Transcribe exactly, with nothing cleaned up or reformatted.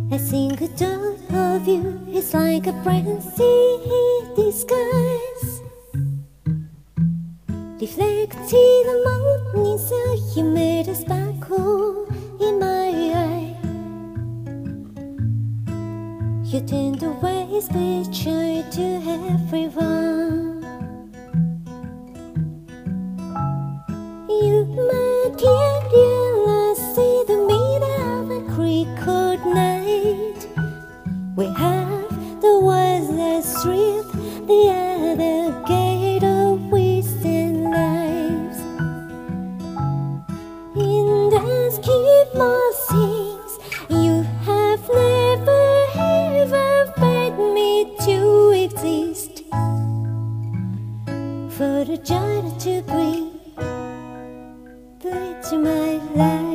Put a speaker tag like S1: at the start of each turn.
S1: I think a thought of you is like a frenzy disguise, reflecting the morning sun. You made a sparkle in my eye. You turned away picture to everyone. You might realize in the middle of a cricket night, we have the ones that strip the other gate of wisdom lives. In the scheme of things, you have never ever begged me to exist, for the joy to breathe to my life.